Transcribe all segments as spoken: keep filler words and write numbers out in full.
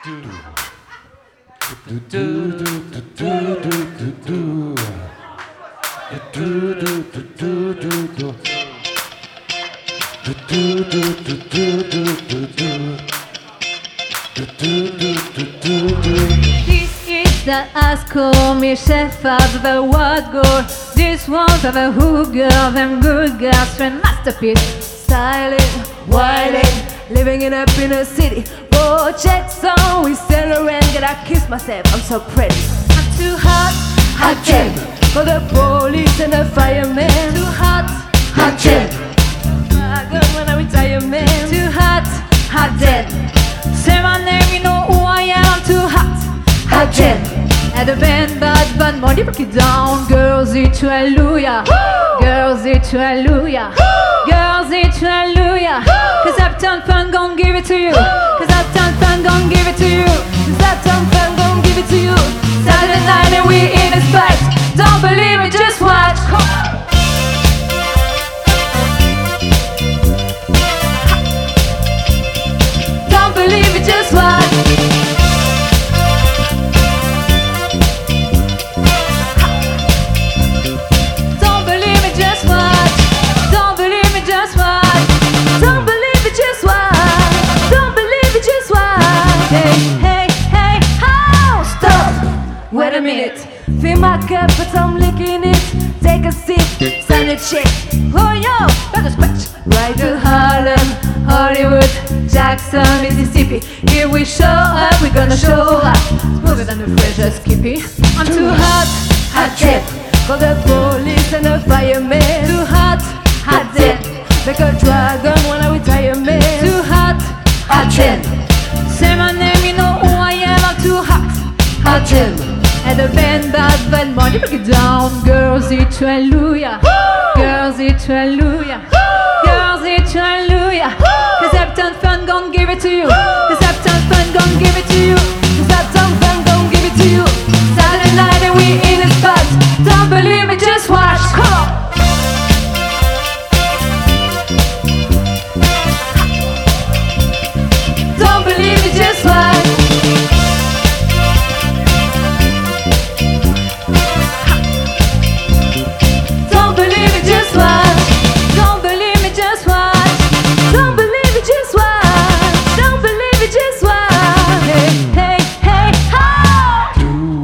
This is the high school, me chef of the world goal. This one's of a hood girl, them good girls, friend masterpiece. Styling, wilding, living it up in a city. Oh, check song, we celebrate, get I kiss myself, I'm so pretty. I'm too hot, hot gem, for the police and the firemen. Too hot, hot gem, I got when I retire, man. Too hot, hot dead. Say my name, you know who I am. I'm too hot, hot gem. At the band, bad, bad money, break it down. Girls, eat to hallelujah. Girls, eat to hallelujah. Girls, eat to hallelujah. Cause Uptown Fun gon' give it to you. Cause Uptown Fun gon' give it to you. Cause Uptown Fun gon' give it to you. Saturday night and we in a spot. Don't believe it, just watch. Don't believe it, just watch. Don't believe it, just watch. Don't believe it, just watch. Don't believe it, just watch. Don't believe it, just watch. Hey, hey, hey, oh, stop. Wait a minute. Fill my cup, but I'm licking it. Take a sip, sign a check. Oh, yo, back a scratch. Right to Harlem, Hollywood, Jackson, Mississippi. Here we show up, we're gonna show up. Smoother than the Fresh Skippy. I'm too hot, hot dead. For the police and the firemen. Too hot, hot dead. Like a dragon when I retire, man. Too hot, hot dead. Say my name, you know who I am. I'm too hot, hot dead. At the band, bad, bad money, break it down. Girls, eat to hallelujah. Girls, eat to hallelujah. Girls, eat to hallelujah. Cause Uptown Fun gon' give it to you. Cause Uptown Fun gon' give it to you. Cause Uptown Fun gon' give it to you. Saturday night and we in the spot. Don't believe me, just watch. Come on. Don't believe me, just watch. Don't believe it, just watch. Don't believe me, just watch. Don't believe it, just watch. Don't believe it, just watch. Hey, hey, hey, ho!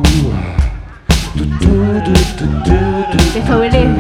Before we leave,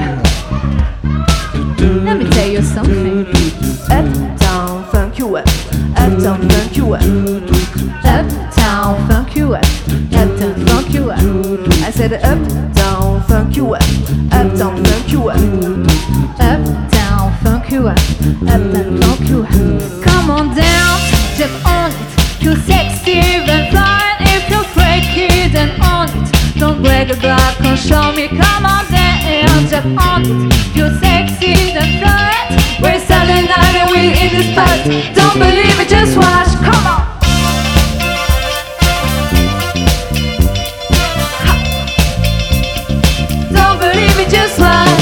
let me tell you something. Uptown funk you up. Uptown funk you up. Uptown funk you up. Uptown funk you up. I said uptown funk you up. Uptown funk you up. Uptown funk you up. Uptown funk you up. Come on down, jump on it. You're sexy and fine. If you're freaky, then on it. Don't brag about, come show me. Come on down, jump on it. You're sexy and fine. We're Saturday night and we're in the spot. Don't believe it, just watch. Come on. Don't believe it, just watch.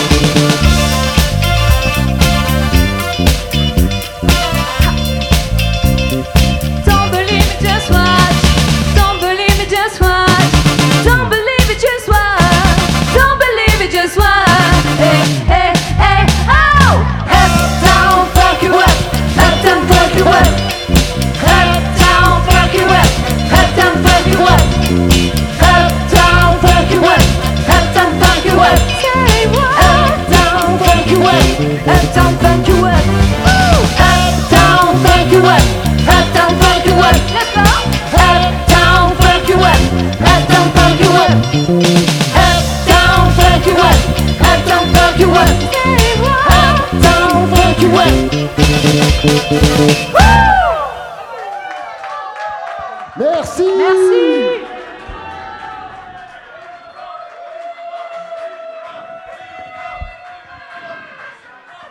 Don't believe it, just watch. Don't believe it, just watch. Don't believe it, just watch. Don't believe it, just watch. Hey, hey, hey, oh! Uptown funk you up. Uptown funk you up. Uptown funk you up. Uptown funk you up. Uptown funk you up. Uptown funk you up. Say what? Uptown funk you up. Uptown funk you up. Uptown funk you up. Uptown funk you up. Let's go. Uptown funk you up. Uptown funk you up. Uptown funk you up. Uptown funk you up. Say what? Uptown funk you up. Merci. Merci.